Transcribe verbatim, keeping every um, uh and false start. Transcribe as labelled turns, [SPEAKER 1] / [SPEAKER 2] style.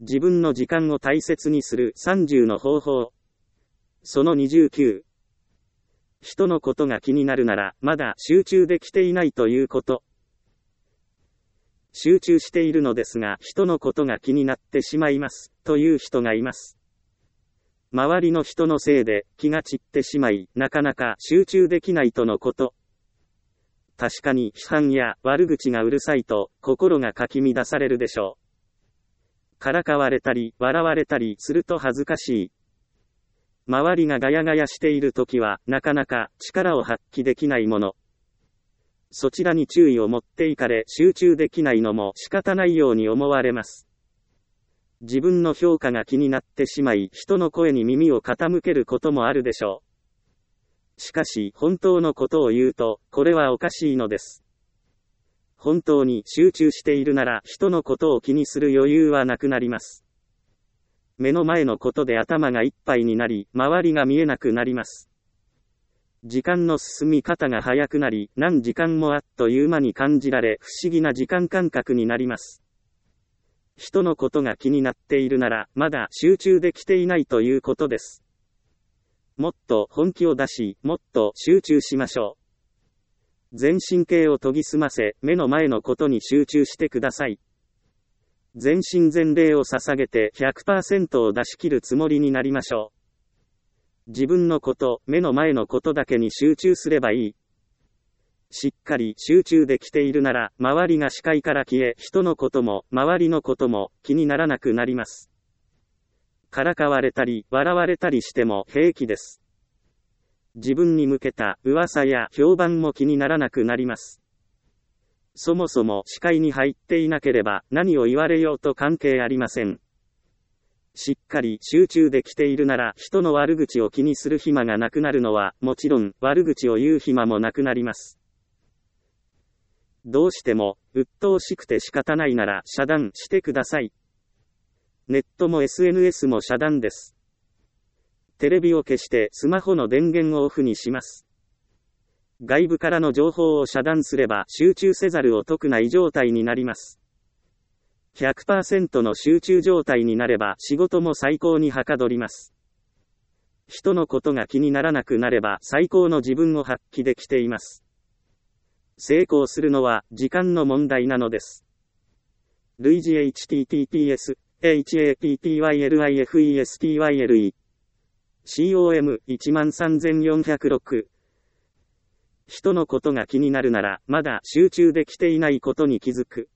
[SPEAKER 1] 自分の時間を大切にするさんじゅうの方法。そのにじゅうきゅう。人のことが気になるなら、まだ集中できていないということ。集中しているのですが、人のことが気になってしまいます、という人がいます。周りの人のせいで気が散ってしまい、なかなか集中できないとのこと。確かに批判や悪口がうるさいと心がかき乱されるでしょう。からかわれたり笑われたりすると恥ずかしい。周りがガヤガヤしているときはなかなか力を発揮できないもの。そちらに注意を持っていかれ集中できないのも仕方ないように思われます。自分の評価が気になってしまい人の声に耳を傾けることもあるでしょう。しかし本当のことを言うとこれはおかしいのです。本当に集中しているなら人のことを気にする余裕はなくなります。目の前のことで頭がいっぱいになり周りが見えなくなります。時間の進み方が早くなり何時間もあっという間に感じられ不思議な時間感覚になります。人のことが気になっているならまだ集中できていないということです。もっと本気を出しもっと集中しましょう。全神経を研ぎ澄ませ目の前のことに集中してください。全身全霊を捧げて ひゃくパーセント を出し切るつもりになりましょう。自分のこと、目の前のことだけに集中すればいい。しっかり集中できているなら、周りが視界から消え、人のことも、周りのことも気にならなくなります。からかわれたり、笑われたりしても平気です。自分に向けた噂や評判も気にならなくなります。そもそも視界に入っていなければ何を言われようと関係ありません。しっかり集中できているなら人の悪口を気にする暇がなくなるのはもちろん悪口を言う暇もなくなります。どうしても鬱陶しくて仕方ないなら遮断してください。ネットも エスエヌエス も遮断です。テレビを消してスマホの電源をオフにします。外部からの情報を遮断すれば集中せざるを得ない状態になります。ひゃくパーセント の集中状態になれば仕事も最高にはかどります。人のことが気にならなくなれば最高の自分を発揮できています。成功するのは時間の問題なのです。類似 エイチティーティーピーエス、エイチエーピーティーワイエルアイエフイーエスティーワイエルイー、コム いちまんさんぜんよんひゃくろく。人のことが気になるなら、まだ集中できていないことに気づく。